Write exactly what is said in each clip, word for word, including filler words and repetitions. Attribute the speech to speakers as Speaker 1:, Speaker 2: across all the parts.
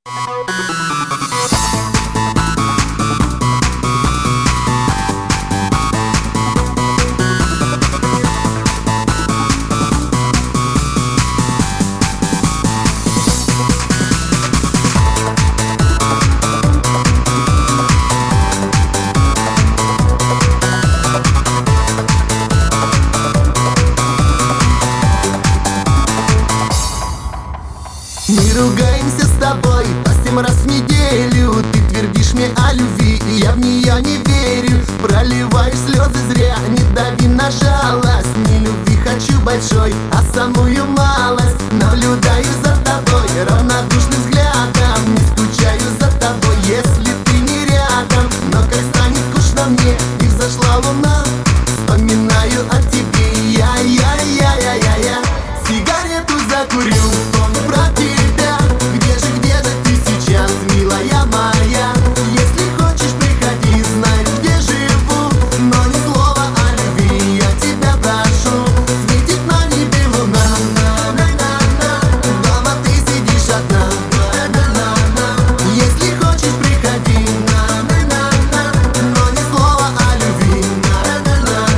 Speaker 1: Мы ругаемся с тобой по семь раз в неделю. Ты твердишь мне о любви, и я в нее не верю. Проливаю слезы зря, не дави на жалость. Не любви хочу большой, а самую малость. Наблюдаю за тобой равнодушным взглядом. Не скучаю за тобой, если ты не рядом. Но как станет скучно мне, и взошла луна, вспоминаю о тебе. Я-я-я-я-я-я сигарету закурю, вспомню про тебя. Где же, где же ты сейчас, милая моя? Если хочешь, приходи, знай, где живу. Но ни слова о любви, я тебя прошу. Светит на небе луна, на-на-на-на. Дома ты сидишь одна, на-на-на-на. Если хочешь, приходи, на-на-на-на. Но ни слова о любви, на-на-на-на.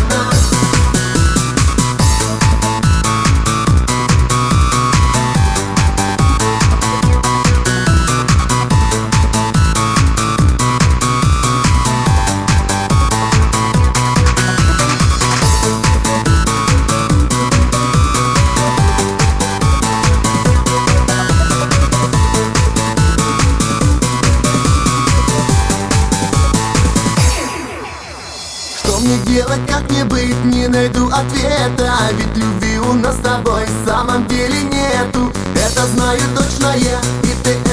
Speaker 1: Что мне делать, как мне быть, не найду ответа. Ведь любви у нас с тобой в самом деле нету. Это знаю точно я, и ты